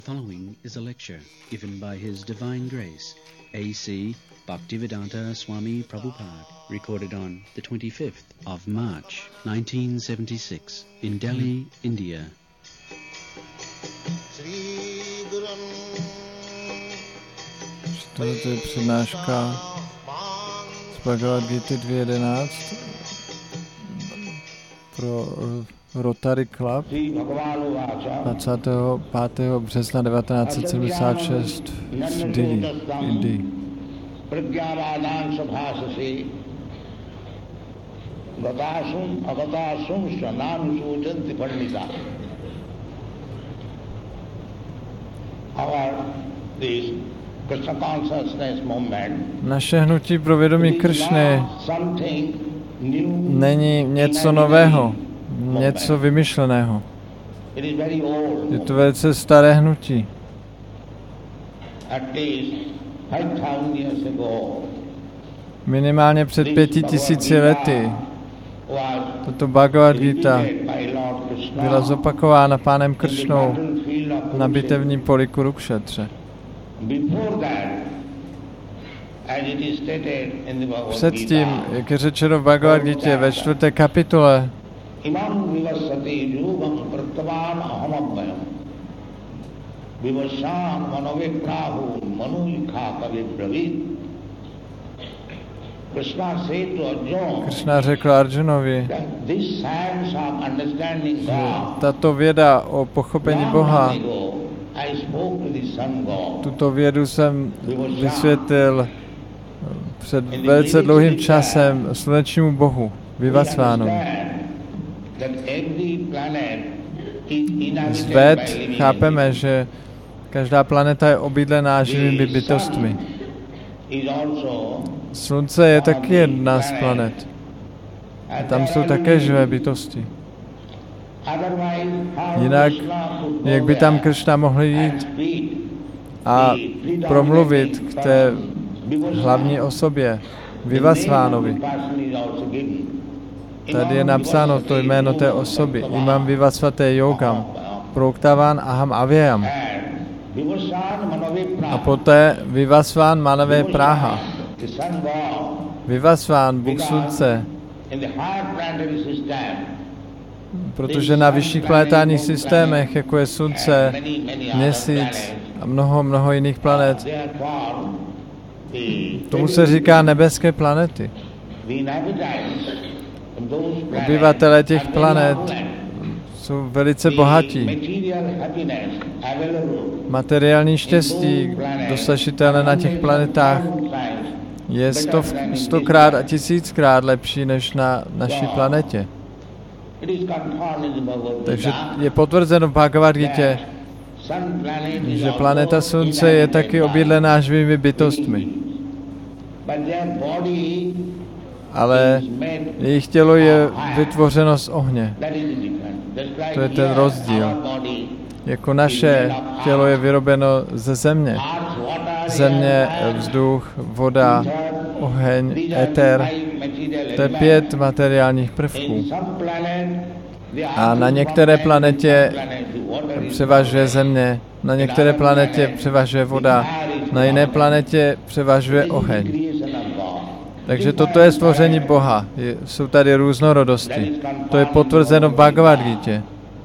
Following is a lecture given by His Divine Grace, A.C. Bhaktivedanta Swami Prabhupada, recorded on the 25th of March, 1976, in Delhi, India. To je přednáška z Bhagavad Gita 2.11 pro Rotary Club 25. března 1976 v Delhi, Indii. Naše hnutí pro vědomí Kršny není něco nového, něco vymyšleného. Je to velice staré hnutí. Minimálně před 5000 lety tato Bhagavad Gita byla zopakována pánem Kršnou na bitevním poli Kurukšetře. Předtím, jak je řečeno v Bhagavad Gitě ve 4. kapitole, Kršna řekl Arjunovi, že tato věda o pochopení Boha, tuto vědu jsem vysvětlil před velice dlouhým časem slunečnímu bohu, Vivasvánovi. Z Véd chápeme, že každá planeta je obydlená živými bytostmi. Slunce je taky jedna z planet. Tam jsou také živé bytosti. Jinak, jak by tam Kršna mohl jít a promluvit k té hlavní osobě, Vivasvánovi. Tady je napsáno to jméno té osoby. Imam Vivasvate Yogam, Proktavan Aham Avyayam. A poté Vivasván Manave Praha. Vivasván, Bůh slunce. Protože na vyšších planetárních systémech, jako je slunce, měsíc a mnoho jiných planet, tomu se říká nebeské planety. Obyvatelé těch planet jsou velice bohatí. Materiální štěstí dosažitelné na těch planetách je 100krát a 1000krát lepší než na naší planetě. Takže je potvrzeno v Bhagavad Gitě, že planeta Slunce je taky obydlená živými bytostmi. Ale jejich tělo je vytvořeno z ohně. To je ten rozdíl. Jako naše tělo je vyrobeno ze země. Země, vzduch, voda, oheň, éter. To je 5 materiálních prvků. A na některé planetě převažuje země, na některé planetě převažuje voda, na jiné planetě převažuje oheň. Takže toto je stvoření Boha. Jsou tady různorodosti. To je potvrzeno v Bhagavad Gitě.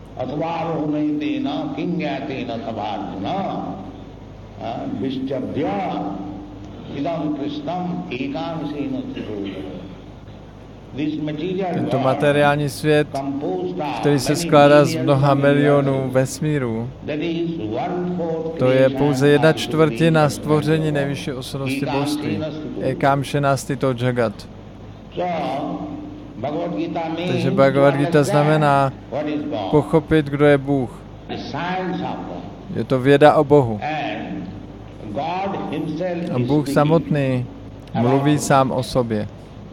Tento materiální svět, který se skládá z mnoha milionů vesmírů, to je pouze 1/4 stvoření nejvyšší osobnosti božství. Ekam Shenastito Jagat. Takže Bhagavad Gita znamená pochopit, kdo je Bůh. Je to věda o Bohu. A Bůh samotný mluví sám o sobě.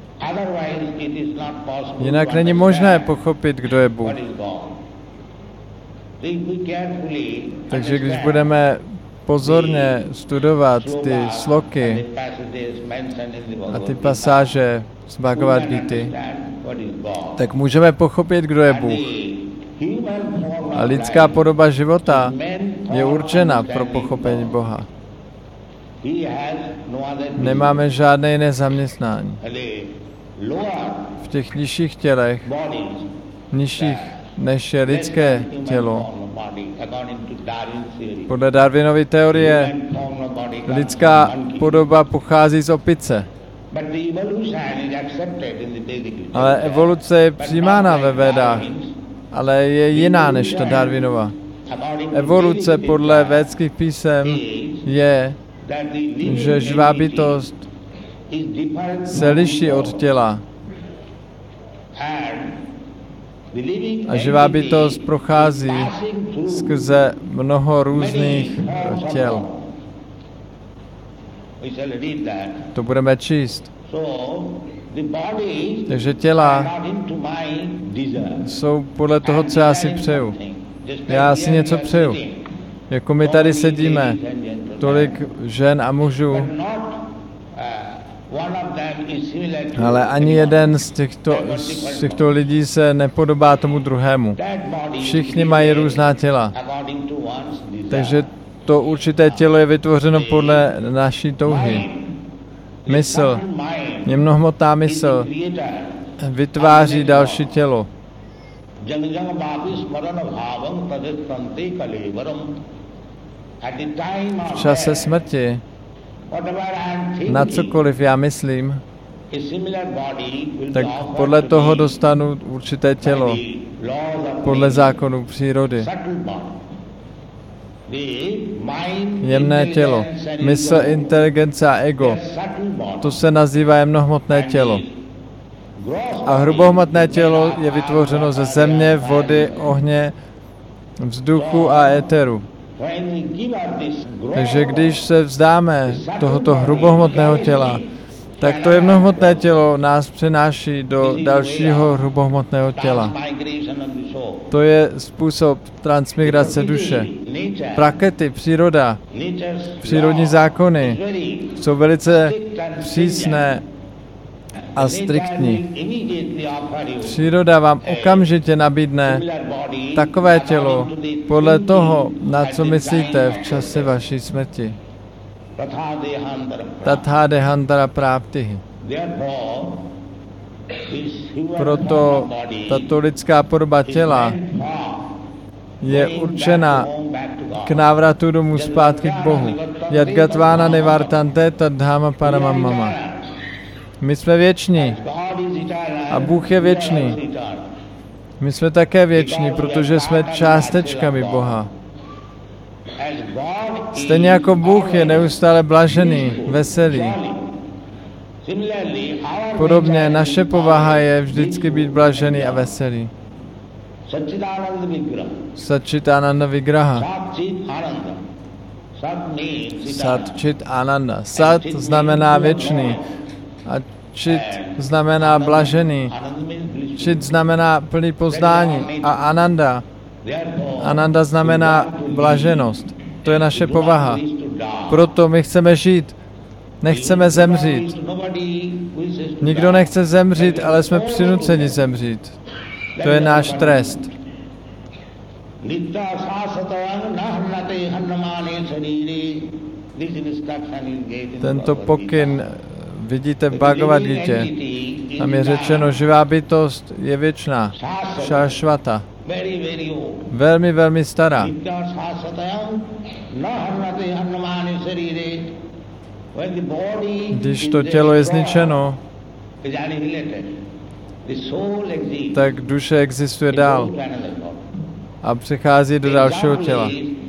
Jinak není možné pochopit, kdo je Bůh. Takže když budeme pozorně studovat ty sloky a ty pasáže z Bhagavad Gity, tak můžeme pochopit, kdo je Bůh. A lidská podoba života je určena pro pochopení Boha. Nemáme žádné jiné zaměstnání. V těch nižších tělech, nižších než je lidské tělo, podle Darwinovy teorie, lidská podoba pochází z opice. Ale evoluce je přijímána ve Védách, ale je jiná než ta Darwinova. Evoluce podle védských písem je, že živá bytost se liší od těla. A živá bytost prochází skrze mnoho různých těl. To budeme číst. Takže těla jsou podle toho, co já si přeju. Já si něco přeju. Jako my tady sedíme, tolik žen a mužů, ale ani jeden z těchto lidí se nepodobá tomu druhému. Všichni mají různá těla. Takže to určité tělo je vytvořeno podle naší touhy. Mysl, jemnohmotná mysl, vytváří další tělo. V čase smrti, na cokoliv já myslím, tak podle toho dostanu určité tělo, podle zákonů přírody. Jemné tělo, mysl, inteligence a ego, to se nazývá jemnohmotné tělo. A hrubohmotné tělo je vytvořeno ze země, vody, ohně, vzduchu a éteru. Takže když se vzdáme tohoto hrubohmotného těla, tak to jemnohmotné tělo nás přenáší do dalšího hrubohmotného těla. To je způsob transmigrace duše. Prakriti, příroda, přírodní zákony jsou velice přísné a striktní. Příroda vám okamžitě nabídne takové tělo podle toho, na co myslíte v čase vaší smrti. Tatha dehantara práptihi. Proto tato lidská podoba těla je určena k návratu domů zpátky k Bohu. Yadgatvána nevartante tadháma paramam mama. My jsme věční a Bůh je věčný. My jsme také věční, protože jsme částečkami Boha. Stejně jako Bůh je neustále blažený, veselý. Podobně naše povaha je vždycky být blažený a veselý. Satchitananda Vigraha. Satchit Ananda. Sat znamená věčný. A čit znamená blažený. Čit znamená plný poznání. A Ananda. Ananda znamená blaženost. To je naše povaha. Proto my chceme žít. Nechceme zemřít. Nikdo nechce zemřít, ale jsme přinuceni zemřít. To je náš trest. Tento pokyn vidíte v Bhagavad Gita. Tam je řečeno, živá bytost je věčná. Šašvata. Velmi, velmi stará. Když to tělo je zničeno, tak duše existuje dál a přichází do dalšího těla.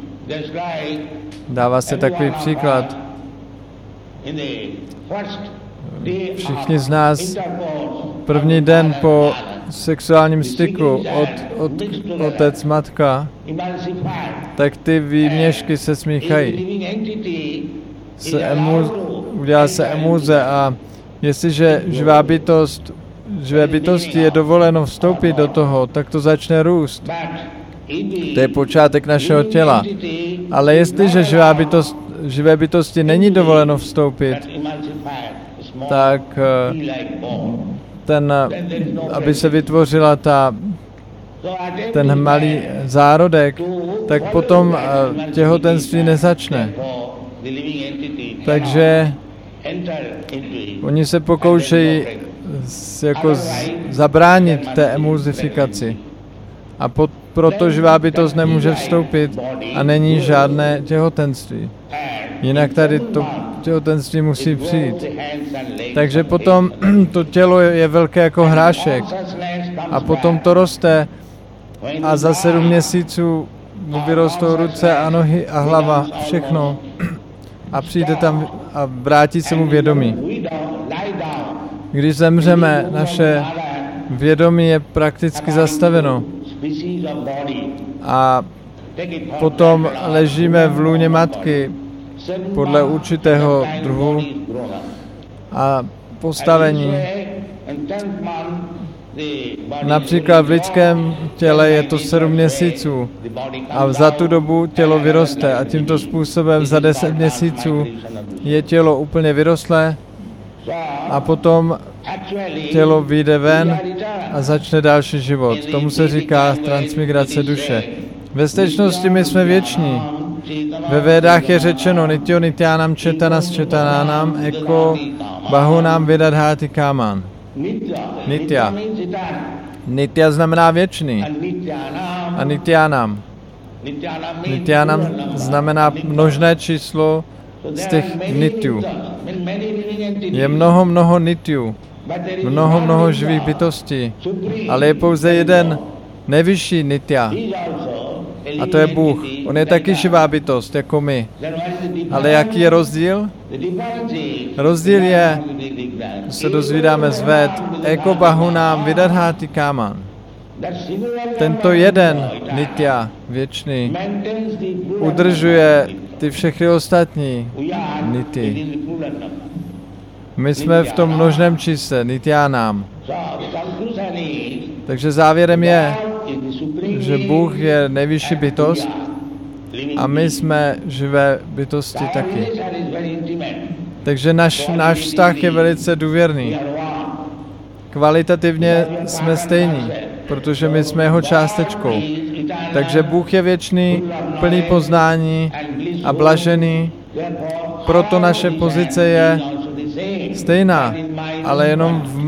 Dává se takový příklad. Všichni z nás první den po sexuálním styku od otec, matka, tak ty výměšky se smíchají. Udělá se emulze a jestliže živé bytosti je dovoleno vstoupit do toho, tak to začne růst. To je počátek našeho těla. Ale jestliže živé bytosti není dovoleno vstoupit, tak aby se vytvořila ten malý zárodek, tak potom těhotenství nezačne. Takže oni se pokoušejí jako zabránit té emulzifikaci. A proto živá bytost nemůže vstoupit a není žádné těhotenství. Jinak tady to těhotenství musí přijít. Takže potom to tělo je velké jako hrášek a potom to roste a za 7 měsíců mu vyrostou ruce a nohy a hlava, všechno. A přijde tam a vrátí se mu vědomí. Když zemřeme, naše vědomí je prakticky zastaveno. A potom ležíme v lůně matky podle určitého druhu a postavení. Například v lidském těle je to 7 měsíců a za tu dobu tělo vyroste a tímto způsobem za 10 měsíců je tělo úplně vyrostlé a potom tělo vyjde ven a začne další život. Tomu se říká transmigrace duše. Ve skutečnosti my jsme věční. Ve Védách je řečeno Nityo Nityanam Četanas Četanánam Eko Bahunam Vidadháti Káman. Nitya. Nitya znamená věčný. A Nityanam. Nityanam znamená množné číslo z těch nityů. Je mnoho nityů. Mnoho živých bytostí. Ale je pouze jeden nejvyšší nitya. A to je Bůh. On je taky živá bytost, jako my. Ale jaký je rozdíl? Rozdíl je, se dozvídáme z Véd, Eko Bahunam Vidadháti Káman. Tento jeden nitya, věčný, udržuje ty všechny ostatní nity. My jsme v tom množném čísle, nityánám. Takže závěrem je, že Bůh je nejvyšší bytost a my jsme živé bytosti taky. Takže náš vztah je velice důvěrný. Kvalitativně jsme stejní, protože my jsme jeho částečkou. Takže Bůh je věčný, plný poznání a blažený, proto naše pozice je stejná, ale jenom v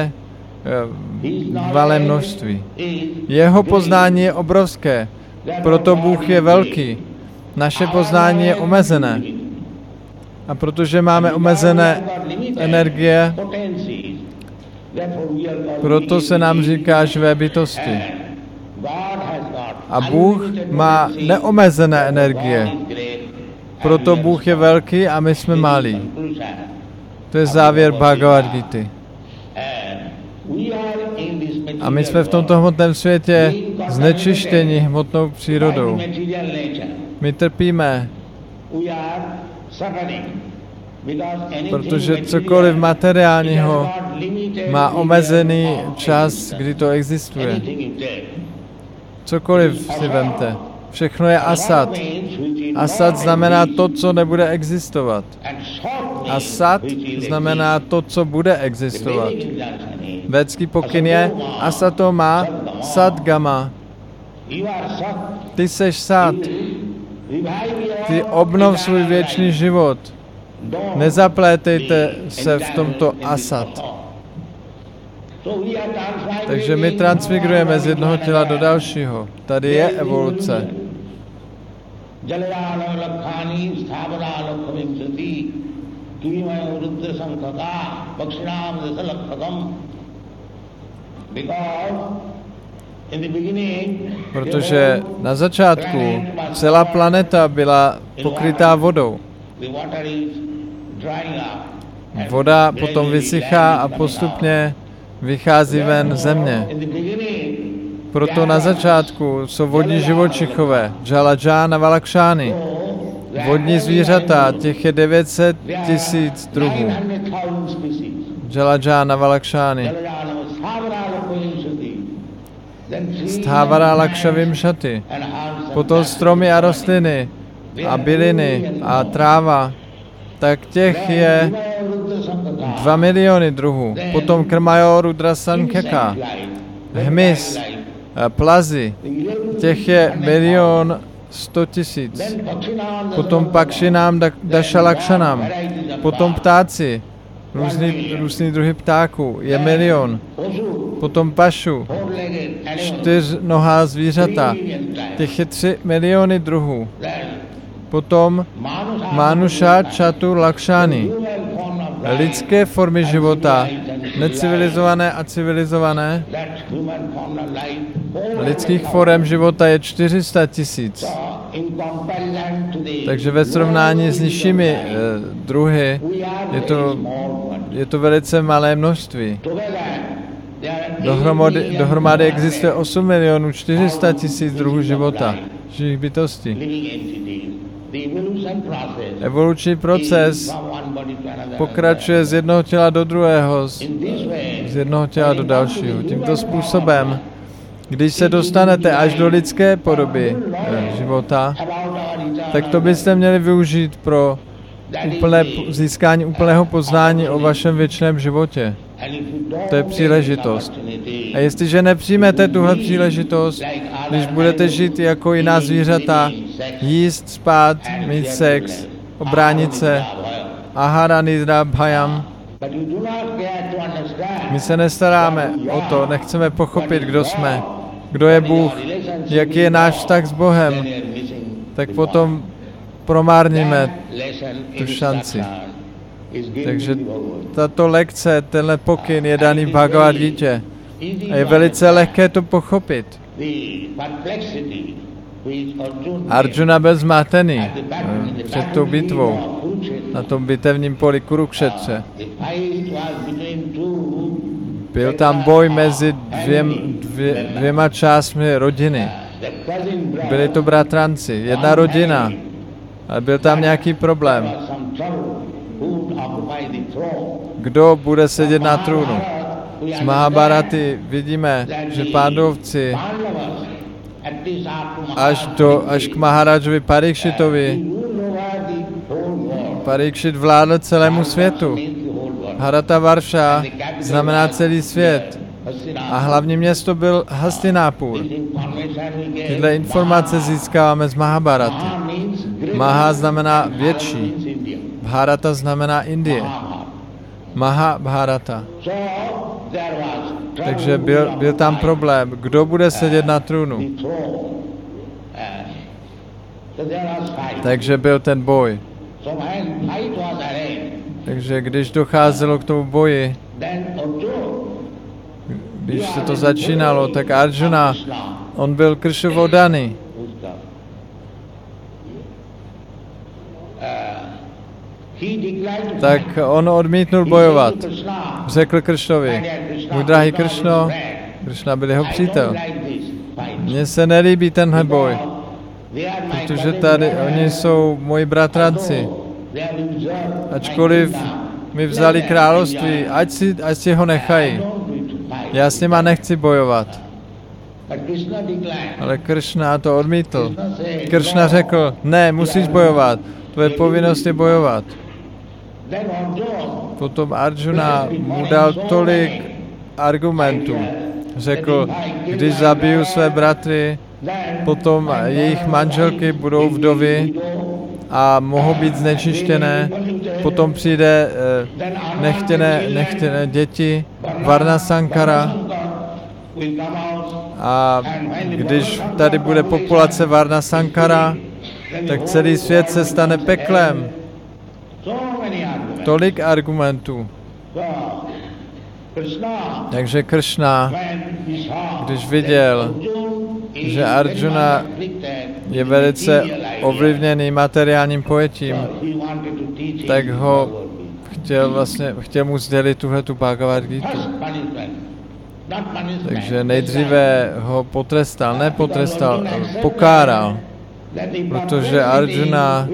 malé množství. Jeho poznání je obrovské, proto Bůh je velký. Naše poznání je omezené. A protože máme omezené energie, proto se nám říká živé bytosti. A Bůh má neomezené energie. Proto Bůh je velký a my jsme malí. To je závěr Bhagavad Gita. A my jsme v tomto hmotném světě znečištěni hmotnou přírodou. My trpíme, protože cokoliv materiálního má omezený čas, kdy to existuje. Cokoliv si vemte. Všechno je asat. Asat znamená to, co nebude existovat. Asat znamená to, co bude existovat. Védský pokyn je asato má sadgama. Ty seš sat. Ty obnov svůj věčný život. Nezaplétejte se v tomto asat. Takže my transmigrujeme z jednoho těla do dalšího. Tady je evoluce. Protože na začátku celá planeta byla pokrytá vodou. Voda potom vysychá a postupně vychází ven země. Proto na začátku jsou vodní živočichové, Jalaja Valakšány. Vodní zvířata, těch je 900 000 druhů. Jalaja Valakšány. Sthávara Lakšavim Šaty. Potom stromy a rostliny a byliny a tráva, tak těch je 2 miliony druhů. Potom Krmajo Rudra Sankheka, hmyz, plazy, těch je 1 100 000. Potom Pakšinám Dašalakšanám. Potom ptáci. Různý druhy ptáků. Je 1 000 000. Potom pašu. 4nohá zvířata. Těch je 3 miliony druhů. Potom Manuša Chatur Lakšány. Lidské formy života, necivilizované a civilizované. Lidských forem života je 400 000. Takže ve srovnání s nižšími druhy je to velice malé množství. Dohromady existuje 8 400 000 druhů života, živých bytostí. Evoluční proces pokračuje z jednoho těla do druhého, z jednoho těla do dalšího. Tímto způsobem, když se dostanete až do lidské podoby života, tak to byste měli využít pro získání úplného poznání o vašem věčném životě. To je příležitost. A jestliže nepřijmete tuhle příležitost, když budete žít jako jiná zvířata, jíst, spát, mít sex, obránit se, ahara nidra bhayam, my se nestaráme o to, nechceme pochopit, kdo jsme, kdo je Bůh, jaký je náš vztah s Bohem, tak potom promárníme tu šanci. Takže tato lekce, tenhle pokyn je daný v Bhagavad Gita a je velice lehké to pochopit. Arjuna byl zmatený před tou bitvou na tom bitevním poli Kurukšetře. Byl tam boj mezi dvěma částmi rodiny. Byli to bratranci, jedna rodina, ale byl tam nějaký problém. Kdo bude sedět na trůnu? Z Mahabharaty vidíme, že Pándovci až k Maharajovi Parikšitovi. Parikšit vládl celému světu. Bharatavarsha znamená celý svět. A hlavní město byl Hastinápur. Tyhle informace získáváme z Mahabharaty. Maha znamená větší. Bharata znamená Indie. Mahabharata. Takže byl tam problém, kdo bude sedět na trůnu. Takže byl ten boj. Takže když docházelo k tomu boji, když se to začínalo, tak Arjuna, on byl Kršnovu oddaný. Tak on odmítnul bojovat. Řekl Kršnovi, můj drahý Kršno, Kršna byl jeho přítel. Mně se nelíbí tenhle boj, protože tady oni jsou moji bratranci. Ačkoliv mi vzali království, ať si ho nechají. Já s nima nechci bojovat. Ale Kršna to odmítl. Kršna řekl, ne, musíš bojovat. Tvoje povinnost je bojovat. Potom Arjuna mu dal tolik argumentů. Řekl, když zabiju své bratry, potom jejich manželky budou vdovy a mohou být znečištěné. Potom přijde nechtěné děti, Varna Sankara. A když tady bude populace Varna Sankara, tak celý svět se stane peklem. Tolik argumentů. Takže Kršna, když viděl, že Arjuna je velice ovlivněný materiálním pojetím, tak ho chtěl mu sdělit tuhletu Bhagavad Gitu. Takže nejdříve ho nepotrestal, pokáral, protože Arjuna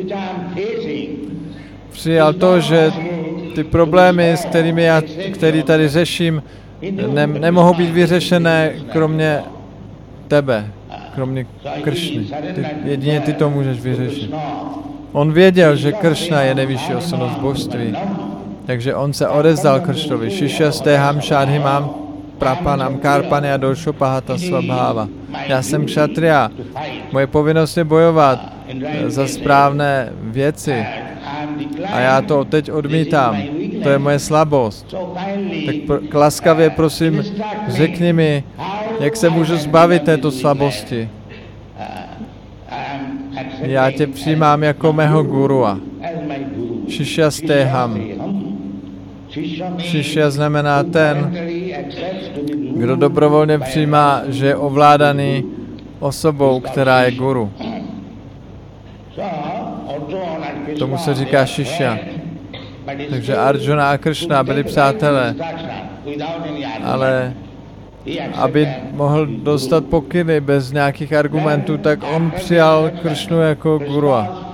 přijal to, že ty problémy, s který tady řeším, nemohou být vyřešené kromě tebe, kromě Kršny. Jedině ty to můžeš vyřešit. On věděl, že Kršna je nejvyšší osobnost božství, takže on se odevzdal Kršnovi. Šišasteham šadhimam prapanam karpanya došopahata svabhava. Já jsem kšatriya, Moje povinnost je bojovat za správné věci. A já to teď odmítám. To je moje slabost. Tak laskavě prosím, řekni mi, jak se můžu zbavit této slabosti. Já tě přijímám jako mého gurua. Šišya steham. Šišya znamená ten, kdo dobrovolně přijímá, že je ovládaný osobou, která je guru. Tomu se říká šišya. Takže Arjuna a Kršna byli přátelé, ale aby mohl dostat pokyny bez nějakých argumentů, tak on přijal Kršnu jako gurua.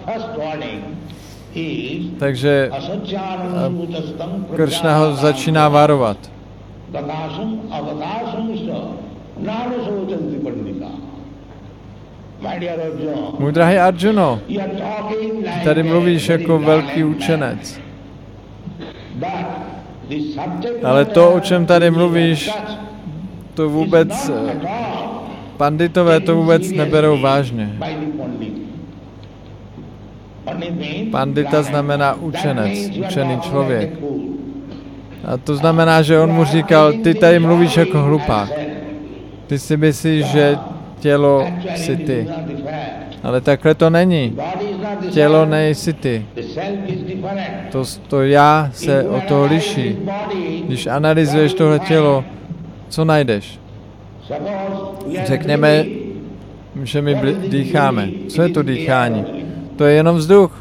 Takže Kršna ho začíná varovat. Můj drahý Arjuno, ty tady mluvíš jako velký učenec. Ale to, o čem tady mluvíš, to vůbec, panditové to vůbec neberou vážně. Pandita znamená učenec, učený člověk. A to znamená, že on mu říkal, ty tady mluvíš jako hlupák. Ty si myslíš, že tělo jsi ty. Ale takhle to není. Tělo nejsi ty. To já se od toho liší. Když analyzuješ tohle tělo, co najdeš? Řekněme, že my dýcháme. Co je to dýchání? To je jenom vzduch.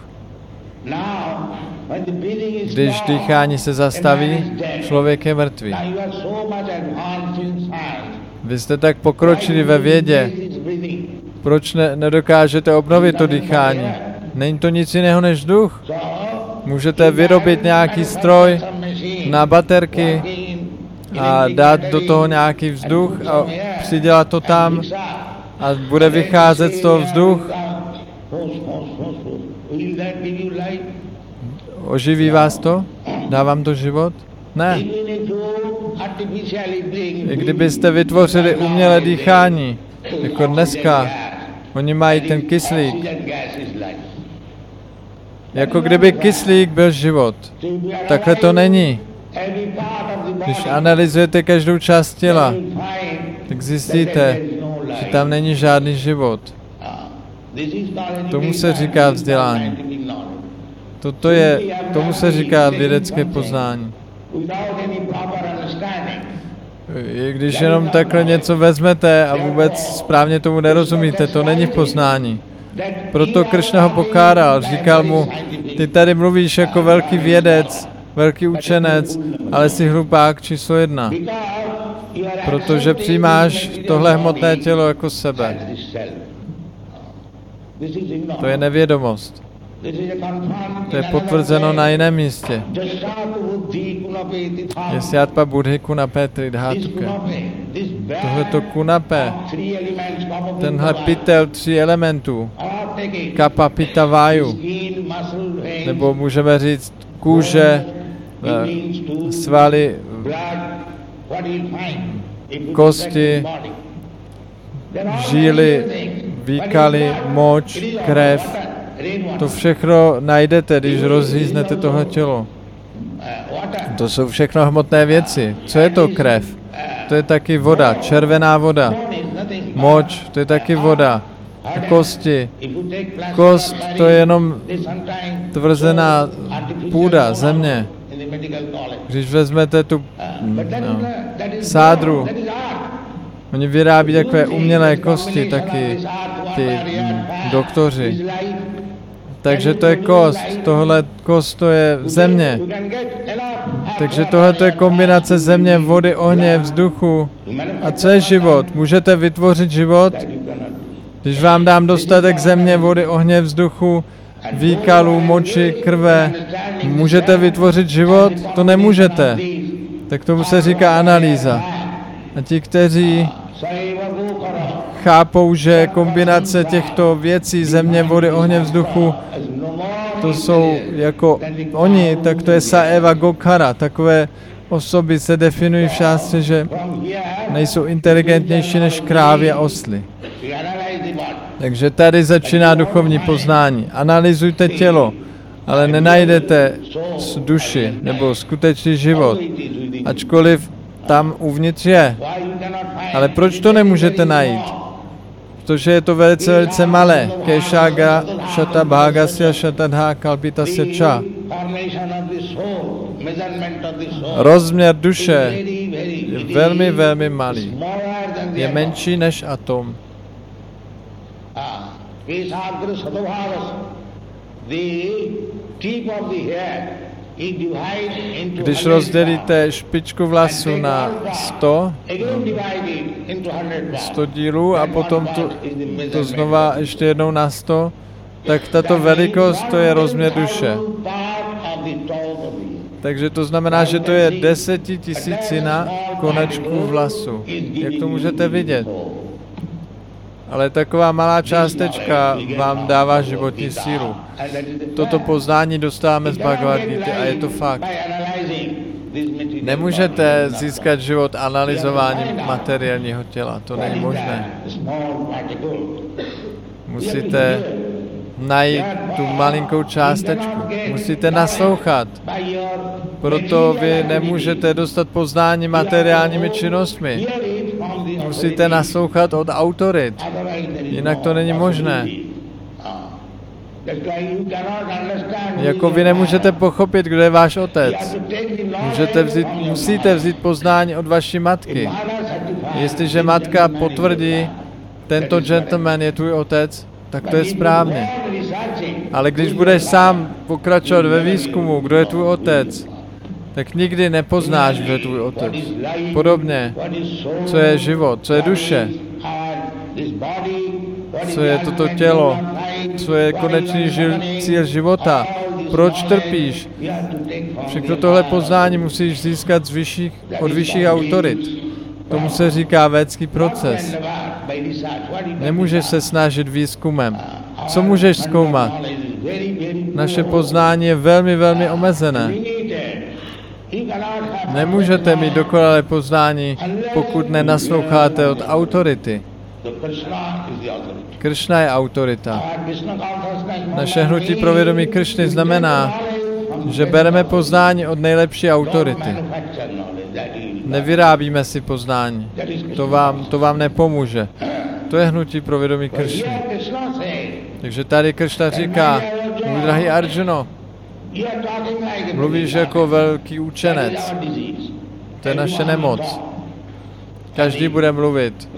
Když dýchání se zastaví, člověk je mrtvý. Vy jste tak pokročili ve vědě. Proč nedokážete obnovit to dýchání? Není to nic jiného než vzduch. Můžete vyrobit nějaký stroj na baterky a dát do toho nějaký vzduch a přidělat to tam a bude vycházet z toho vzduch. Oživí vás to? Dá vám to život? Ne. I kdybyste vytvořili umělé dýchání, jako dneska, oni mají ten kyslík. Jako kdyby kyslík byl život. Takhle to není. Když analyzujete každou část těla, tak zjistíte, že tam není žádný život. Tomu se říká vzdělání. Tomu se říká vědecké poznání. I když jenom takhle něco vezmete a vůbec správně tomu nerozumíte, to není poznání. Proto Kršna ho pokáral, říkal mu, ty tady mluvíš jako velký vědec, velký učenec, ale jsi hlupák číslo 1. Protože přijímáš tohle hmotné tělo jako sebe. To je nevědomost. To je potvrzeno na jiném místě. Je Syatpa Buddhi Kunape Tridhatuke. Tohleto kunape, tenhle pytel 3 elementů, kapha, pitta, váju, nebo můžeme říct kůže, svaly, kosti, žíly, výkaly, moč, krev. To všechno najdete, když rozříznete tohle tělo. To jsou všechno hmotné věci. Co je to krev? To je taky voda, červená voda. Moč, to je taky voda. Kosti. Kost, to je jenom tvrzená půda, země. Když vezmete tu sádru, oni vyrábí takové umělé kosti, taky ty doktoři. Takže to je kost, tohle kost to je země. Takže tohle to je kombinace země, vody, ohně, vzduchu. A co je život? Můžete vytvořit život? Když vám dám dostatek země, vody, ohně, vzduchu, výkalů, moči, krve, můžete vytvořit život? To nemůžete. Tak tomu se říká analýza. A ti, kteří chápou, že kombinace těchto věcí, země, vody, ohně, vzduchu, to jsou jako oni, tak to je Saeva Gokara. Takové osoby se definují v šástře, že nejsou inteligentnější než krávy a osly. Takže tady začíná duchovní poznání. Analyzujte tělo, ale nenajdete duši nebo skutečný život, ačkoliv tam uvnitř je. Ale proč to nemůžete najít? Protože je to velice, velice malé. Keshaga shata bhagasya shatadha kalpitasya cha. Rozměr duše je velmi, velmi malý. Je menší než atom. Když rozdělíte špičku vlasu na 100 dílů a potom to znova ještě jednou na 100, tak tato velikost to je rozměr duše. Takže to znamená, že to je 10 000 konečků vlasu. Jak to můžete vidět? Ale taková malá částečka vám dává životní sílu. Toto poznání dostáváme z Bhagavad Gita a je to fakt. Nemůžete získat život analyzováním materiálního těla, to není možné. Musíte najít tu malinkou částečku. Musíte naslouchat. Proto vy nemůžete dostat poznání materiálními činnostmi. Musíte naslouchat od autorit. Jinak to není možné. Jako vy nemůžete pochopit, kdo je váš otec. Musíte vzít poznání od vaší matky. Jestliže matka potvrdí, tento gentleman je tvůj otec, tak to je správně. Ale když budeš sám pokračovat ve výzkumu, kdo je tvůj otec, tak nikdy nepoznáš, kdo je tvůj otec. Podobně, co je život, co je duše, co je toto tělo, co je konečný cíl života, proč trpíš. Všechno tohle poznání musíš získat od vyšších autorit. Tomu se říká védský proces. Nemůžeš se snažit výzkumem. Co můžeš zkoumat? Naše poznání je velmi, velmi omezené. Nemůžete mít dokonalé poznání, pokud nenasloucháte od autority. Kršna je autorita. Naše hnutí pro vědomí Kršny znamená, že bereme poznání od nejlepší autority. Nevyrábíme si poznání. To vám nepomůže. To je hnutí pro vědomí Kršny. Takže tady Kršna říká, můj drahý Arjuno, mluvíš jako velký učenec. To je naše nemoc. Každý bude mluvit.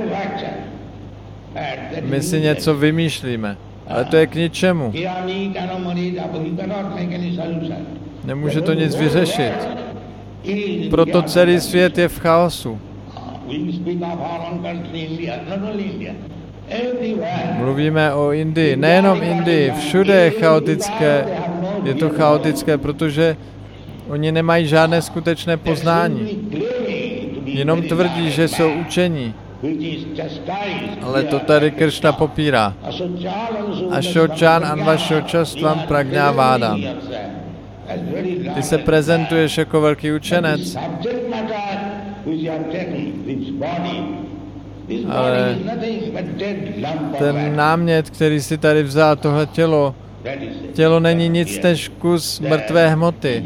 My si něco vymýšlíme, ale to je k ničemu. Nemůže to nic vyřešit. Proto celý svět je v chaosu. Mluvíme o Indii, nejenom Indii, všude je chaotické. Je to chaotické, protože oni nemají žádné skutečné poznání. Jenom tvrdí, že jsou učení. Ale to tady Kršna popírá. Ašočan anvašočastvam pragnávádám. Ty se prezentuješ jako velký učenec, ale ten námět, který si tady vzal, tohle tělo není nic než kus mrtvé hmoty.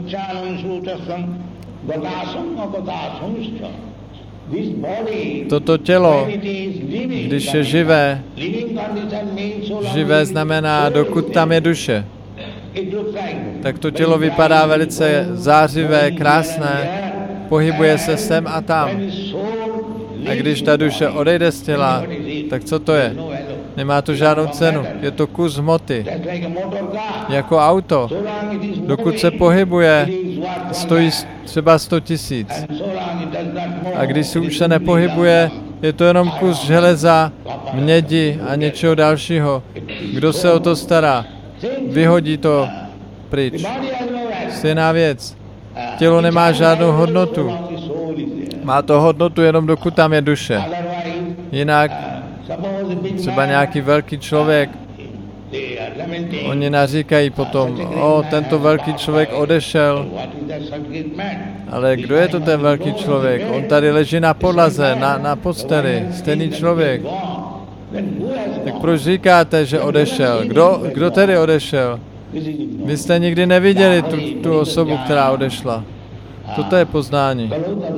Toto tělo, když je živé, živé znamená, dokud tam je duše. Tak to tělo vypadá velice zářivé, krásné, pohybuje se sem a tam. A když ta duše odejde z těla, tak co to je? Nemá to žádnou cenu. Je to kus hmoty. Jako auto. Dokud se pohybuje, stojí třeba 100 000. A když se už se nepohybuje, je to jenom kus železa, mědi a něčeho dalšího. Kdo se o to stará? Vyhodí to pryč. Stejná věc. Tělo nemá žádnou hodnotu. Má to hodnotu jenom dokud tam je duše. Jinak třeba nějaký velký člověk, oni naříkají potom, tento velký člověk odešel. Ale kdo je to ten velký člověk? On tady leží na podlaze, na posteli, stejný člověk. Tak proč říkáte, že odešel? Kdo tedy odešel? Vy jste nikdy neviděli tu osobu, která odešla. Toto je poznání.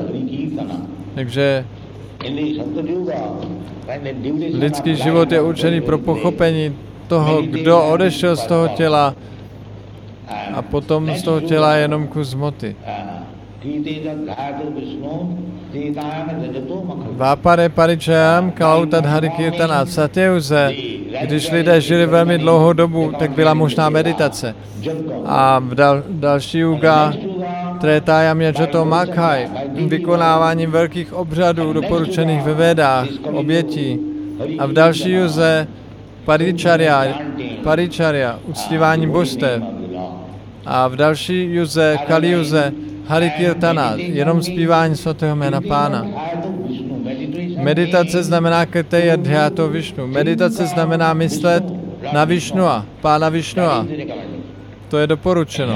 Takže lidský život je určený pro pochopení toho, kdo odešel z toho těla a potom z toho těla je jenom kus hmoty. Vápare paričayam kalautat harikirtana. V Satyuze, když lidé žili velmi dlouhou dobu, tak byla možná meditace. A v další yuga Trétájam jajato makhaj, vykonáváním velkých obřadů doporučených ve Védách, obětí. A v další juze paričarya, uctíváním božstev. A v další juze, Kali juze, Harikirtana, jenom zpívání svatého jména Pána. Meditace znamená Krteya Dhyato Višnu. Meditace znamená myslet na Višnua, Pána Višnua. To je doporučeno.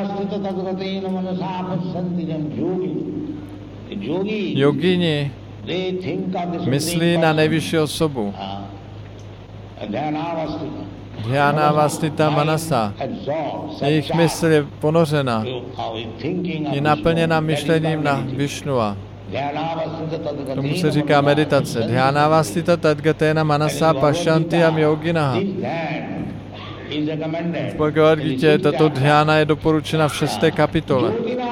Jogini myslí na nejvyšší osobu. Dhyánavastita manasa. Jejich mysl je ponořena. Je naplněna myšlením na Višnua. Tomu se říká meditace. Dhyánavastita tadgatena manasa pašantiyam yoginaha. V Bhagavad Gita tato dhyána je doporučena v 6. kapitole.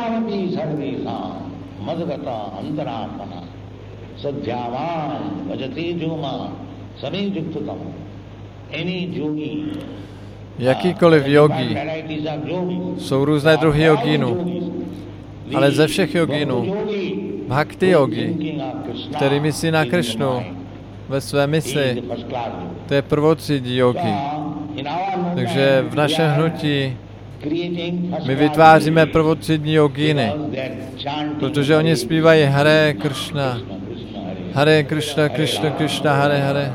Jakýkoliv jogi, jsou různé druhy jogínů, ale ze všech jogínů, bhakti jogi, který myslí na Kršnu ve své mysli, to je prvotřídní jogi. Takže v našem hnutí my vytváříme prvotřídní jogíny, protože oni zpívají Hare Kršna, Kršna Kršna, Hare Hare.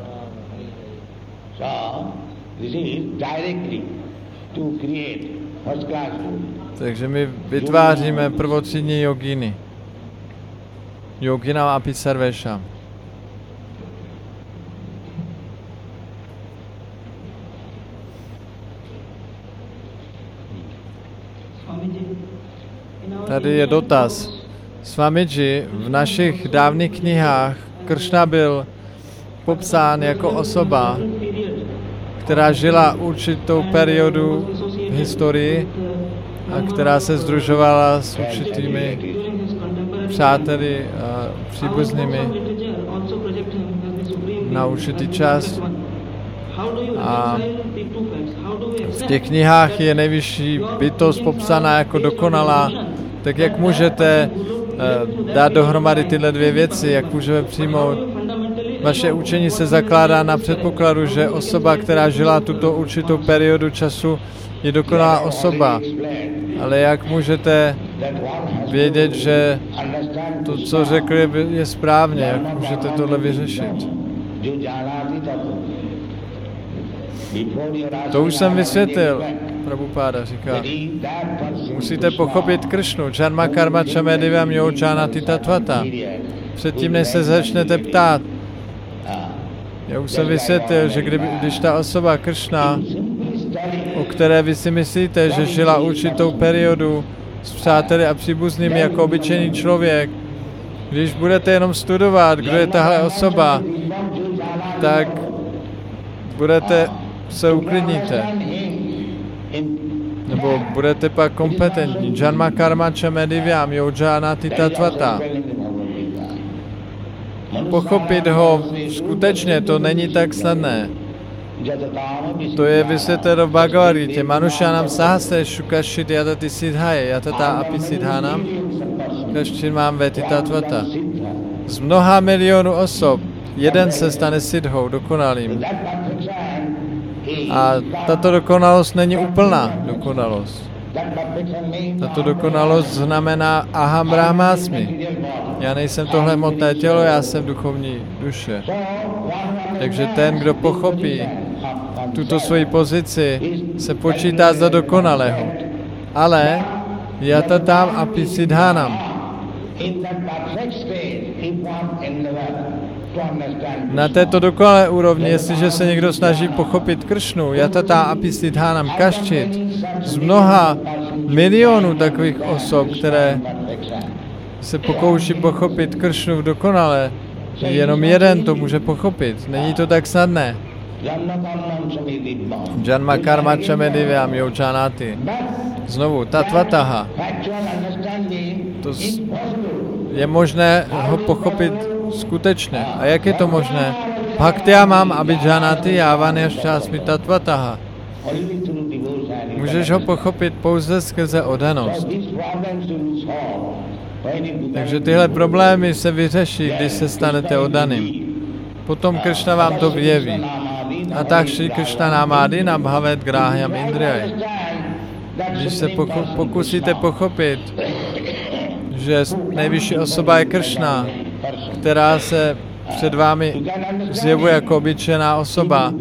Takže my vytváříme prvotřídní jogíny. Yoginam api sarvesham. Tady je dotaz. Swamiji, v našich dávných knihách Kršna byl popsán jako osoba, která žila určitou periodu v historii a která se sdružovala s určitými přáteli a příbuznými na určitý čas. A v těch knihách je nejvyšší bytost popsaná jako dokonalá. Tak jak můžete dát dohromady tyhle dvě věci, jak můžeme přijmout? Vaše učení se zakládá na předpokladu, že osoba, která žila tuto určitou periodu času, je dokonalá osoba. Ale jak můžete vědět, že to, co řekli, je správně? Jak můžete tohle vyřešit? To už jsem vysvětlil. Prabhupáda říká, musíte pochopit Kršnu. Janma karma čame divam yo janati tatvata. Předtím, než se začnete ptát. Já už jsem vysvětlil, že když ta osoba Kršna, o které vy si myslíte, že žila určitou periodu s přáteli a příbuznými jako obyčejný člověk, když budete jenom studovat, kdo je tahle osoba, tak se uklidníte. Nebo budete pak kompetentní. Janma karma čame divyam yo janati tatvata. Pochopit ho skutečně, to není tak snadné. To je vysvětleno v Bhagavad Gita. Manušyanam sahasreshu kašit yatati siddhaye yatata api siddhanam kašit mám veti tatvata. Z mnoha milionů osob jeden se stane siddhou, dokonalým. A tato dokonalost není úplná dokonalost. Tato dokonalost znamená aham brahmasmi. Já nejsem tohle hmotné tělo, já jsem duchovní duše. Takže ten, kdo pochopí tuto svoji pozici, se počítá za dokonalého. Ale yatatam api siddhanam. Na této dokonalé úrovni, jestliže se někdo snaží pochopit Kršnu, Yatata Apisthithanam Kaščit, z mnoha milionů takových osob, které se pokouší pochopit Kršnu dokonale, jenom jeden to může pochopit. Není to tak snadné. Janma karma chamedivyam yojanati. Znovu, tatvataha. To je možné ho pochopit skutečně. A jak je to možné? Bhaktiya mám abhijanati yavanyaščásmi tatvataha. Můžeš ho pochopit pouze skrze oddanost. Takže tyhle problémy se vyřeší, když se stanete oddaným. Potom Kršna vám to vyjeví. A tak Šri Kršna námády nabhavet gráhyam indriyai. Když se pokusíte pochopit, že nejvyšší osoba je Kršna, která se před vámi zjevuje jako obyčejná osoba,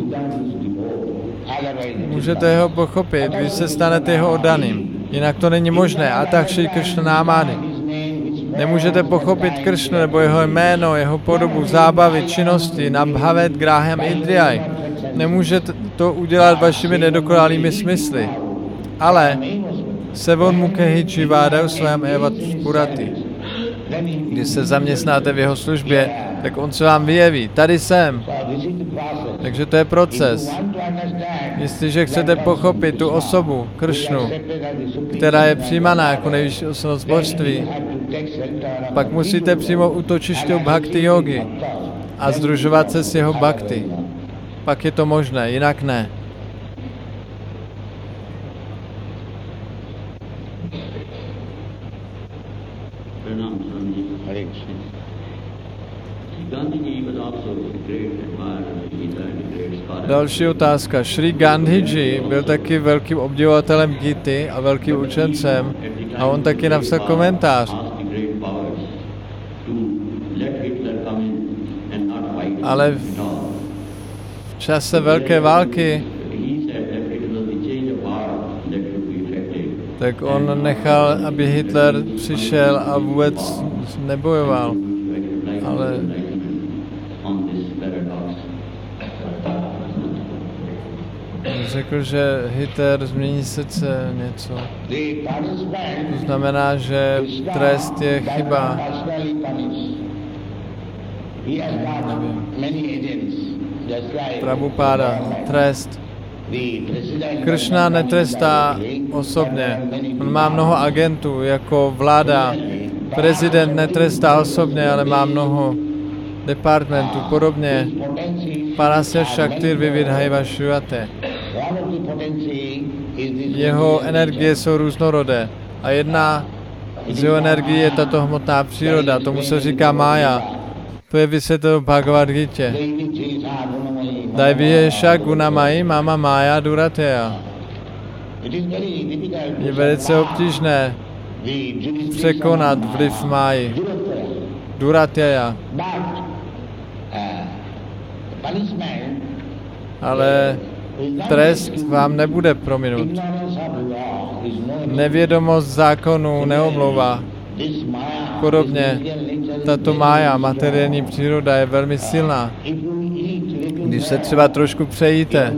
můžete ho pochopit, když se stanete jeho oddaným. Jinak to není možné. A tak Šri Kršna námády. Nemůžete pochopit Kršnu nebo jeho jméno, jeho podobu, zábavy, činnosti, nabhavet gráhyam indriyai. Nemůžete to udělat vašimi nedokonalými smysly. Ale sevonmukehi jivádav svém evat spurati. Když se zaměstnáte v jeho službě, tak on se vám vyjeví. Tady jsem. Takže to je proces. Jestliže chcete pochopit tu osobu, Kršnu, která je přijímaná jako nejvyšší osobnost božství, pak musíte přijmout útočiště bhakti jogy a sdružovat se s jeho bhakti. Pak je to možné, jinak ne. Další otázka. Šri Gandhiji byl taky velkým obdivovatelem Gity a velkým učencem a on taky napsal komentář. Ale v čase velké války tak on nechal, aby Hitler přišel a vůbec nebojoval. Ale řekl, že Hitler změní srdce něco. To znamená, že trest je chyba. Nevím. Prabhupáda, trest. Kršna netrestá osobně. On má mnoho agentů, jako vláda. Prezident netrestá osobně, ale má mnoho departmentů. Podobně Parasya Shaktir Vividhaiva Shuyate. Jeho energie jsou různorodé. A jedna z jeho energií je tato hmotná příroda. Tomu se říká mája. To je vysvětleno v Bhagavad Gitě. Daivyesha gunamai mama mája durateya. Je velice obtížné překonat vliv máji. Durateya. Ale trest vám nebude prominut. Nevědomost zákonů neomlouvá. Podobně tato mája, materiální příroda, je velmi silná. Když se třeba trošku přejíte,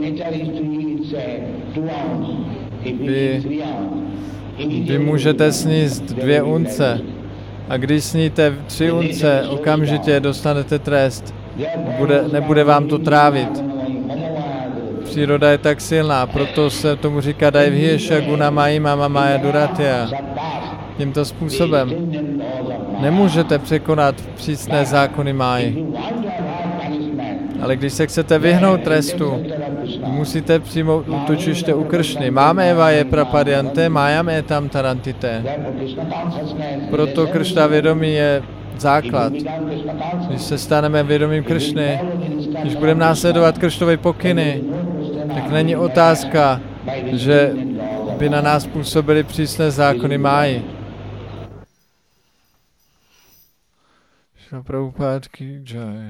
vy můžete sníst 2 unce a když sníte 3 unce, okamžitě dostanete trest. Nebude vám to trávit. Příroda je tak silná, proto se tomu říká Daivyesha gunamai mama mája durateya. Tímto způsobem nemůžete překonat přísné zákony máji. Ale když se chcete vyhnout trestu, musíte přijmout útočiště u Kršny. Máme eva je prapadyante, májam etam tarantite. Proto Kršna vědomí je základ. Když se staneme vědomím Kršny, když budeme následovat Kršnovy pokyny, tak není otázka, že by na nás působily přísné zákony máji. Prabhupád ki jai.